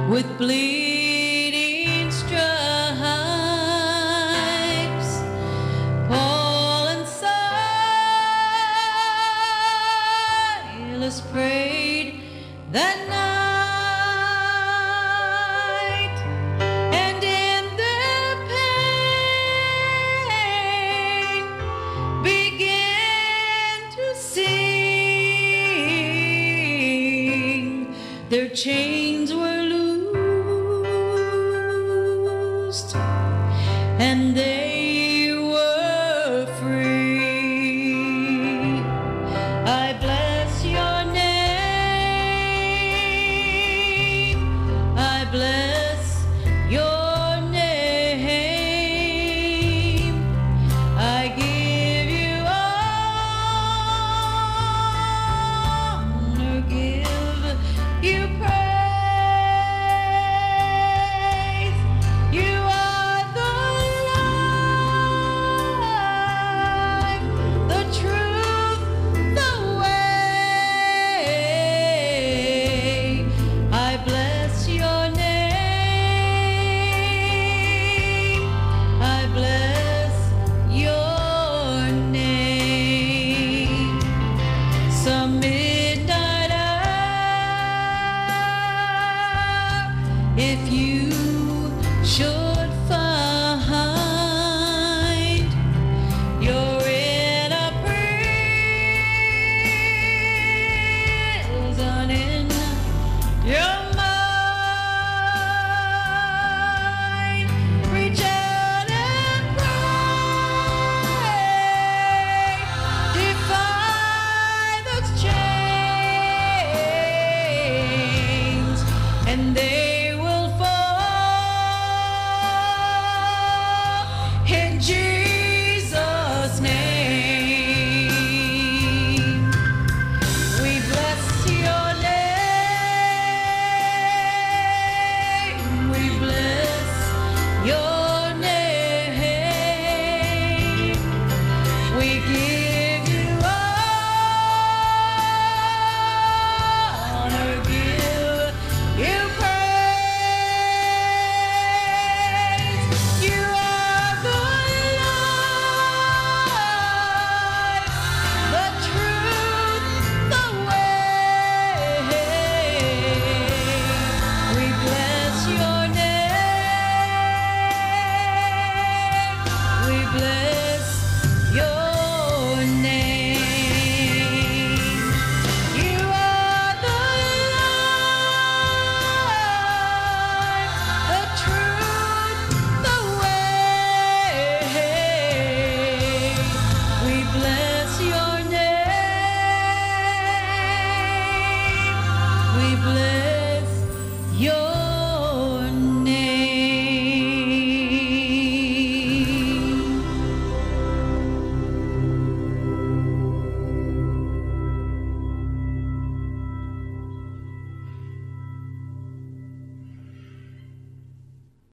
with bleeding stripes. Paul and Silas prayed that night, and in their pain began to sing. Their chains were loosed, and they were free. I bless your name. I bless your name. I give you honor, give you praise. You are the life, the truth, the way. I bless your name. I bless your name. Some midnight hour, if you should find you're in a prison in your mind, reach out and pray, defy those chains, and